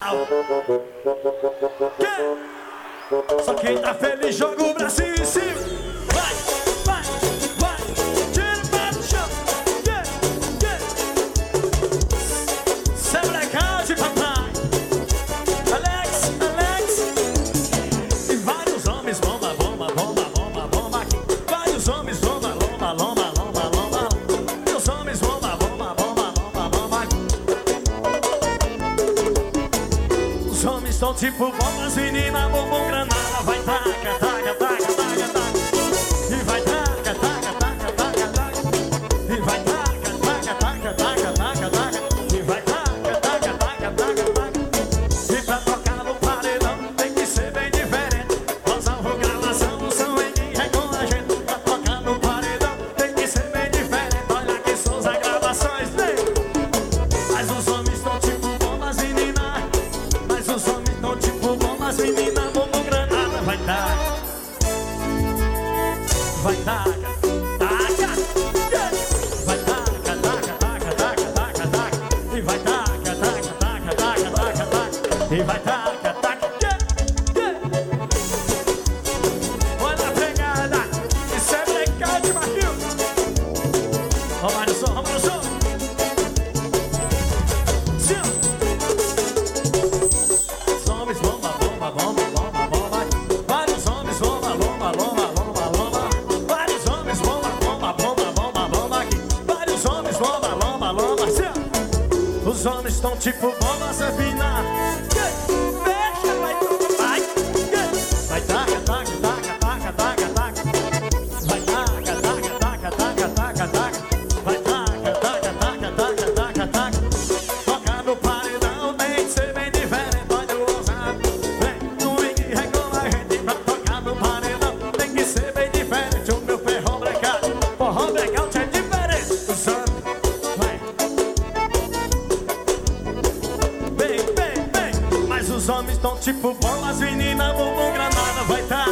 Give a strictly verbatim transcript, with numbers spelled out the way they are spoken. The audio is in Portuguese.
Só quem tá feliz joga o bracinho em cima. Vai, vai, vai. Tira o pé do chão. Yeah, yeah. Seu legal de papai. Alex, Alex. E vários homens bomba, bomba, bomba, bomba, bomba aqui. Vários homens bomba, lomba, lomba, lomba, lomba. E os homens bomba, bomba, bomba, bomba, bomba aqui. Os homens estão tipo bombas, menina, bombom, granada. Vai taca, taca, taca, taca, taca. E vai taca, taca, taca, taca, taca. E vai taca, taca, taca, taca, taca, taca. E vai taca, taca, taca, taca, taca. E pra tocar no paredão tem que ser bem diferente. Rosa ou gravação, o som em dia é com a gente. Pra tocar no paredão tem que ser bem diferente. Olha que são as gravações dele. Mas os homens estão tipo bombas, menina. Mas os homens estão tipo bombas, menina. Bombom, granada, vai taca. Vai taca, taca, yeah. Vai taca, taca, taca, taca, taca, taca. E vai taca, taca, taca, taca, taca, taca. E vai taca, taca, yeah, yeah. Olha a pegada. Isso é legal de barril. Rouba no som, rouba no som. Sim. Os homens bomba, bomba, bomba, bomba, bomba. Vários homens bomba, bomba, bomba, bomba, bomba. Vários homens bomba, bomba, bomba, bomba, bomba aqui. Vários homens bomba, bomba, bomba. Sim. Os homens estão tipo bomba, Sabina. Fecha, vai, vai, vai taca, taca, taca, taca, taca, taca. Vai taca, taca, taca, taca, taca, taca. Vai taca, taca, taca, taca, taca, taca. Tocar no paredão tem que ser bem diferente. Olha o ousado, vem comigo e reclama a gente. Pra tocar no paredão tem que ser bem diferente. O meu ferrão brecado, forró blackout é diferente. Os homens, vai. Vem, vem, vem. Mas os homens estão tipo bolas, menina, bombom, granada, vai tá.